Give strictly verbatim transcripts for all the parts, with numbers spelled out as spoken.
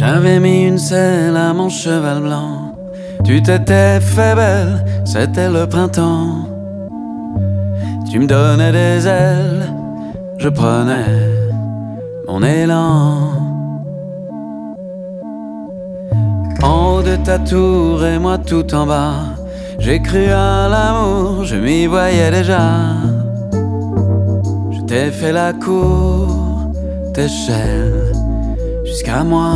J'avais mis une selle à mon cheval blanc. Tu t'étais fait belle, c'était le printemps. Tu me donnais des ailes, je prenais mon élan. En haut de ta tour et moi tout en bas, j'ai cru à l'amour, je m'y voyais déjà. Je t'ai fait la cour d'échelle jusqu'à moi.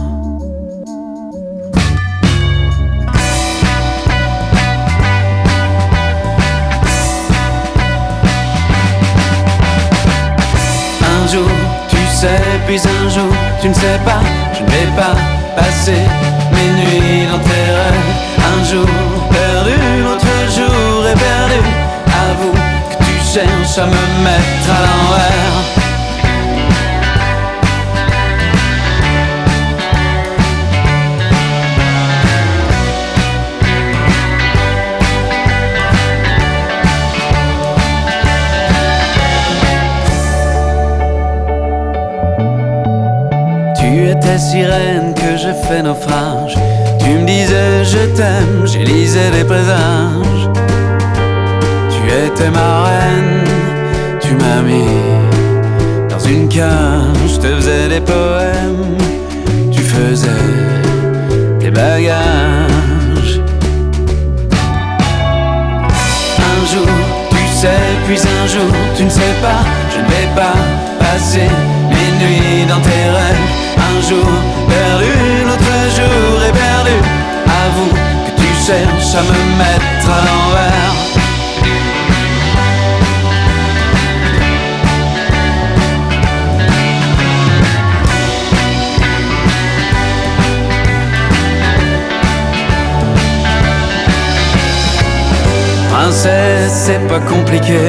Un jour, tu sais, puis un jour, tu ne sais pas. Je ne vais pas passer mes nuits dans tes rêves. Un jour perdu, l'autre jour est perdu. Avoue que tu cherches à me mettre à l'envers. Tu étais sirène que j'ai fait naufrage. Tu me disais je t'aime, j'élisais des présages. Tu étais ma reine, tu m'as mis dans une cage. Je te faisais des poèmes, tu faisais tes bagages. Un jour, tu sais, puis un jour, tu ne sais pas. Je ne vais pas passer mes nuits dans tes rêves. Un jour perdu, l'autre jour est perdu. Avoue que tu cherches à me mettre à l'envers. Princesse, c'est pas compliqué.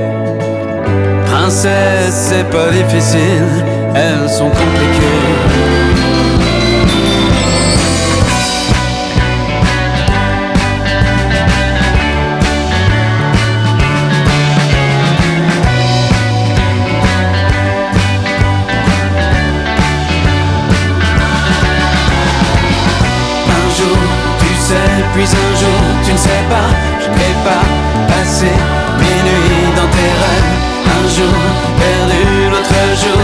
Princesse, c'est pas difficile. Elles sont compliquées. Un jour, tu sais, puis un jour, tu ne sais pas. Je ne vais pas passer mes nuits dans tes rêves. Un jour perdu, l'autre jour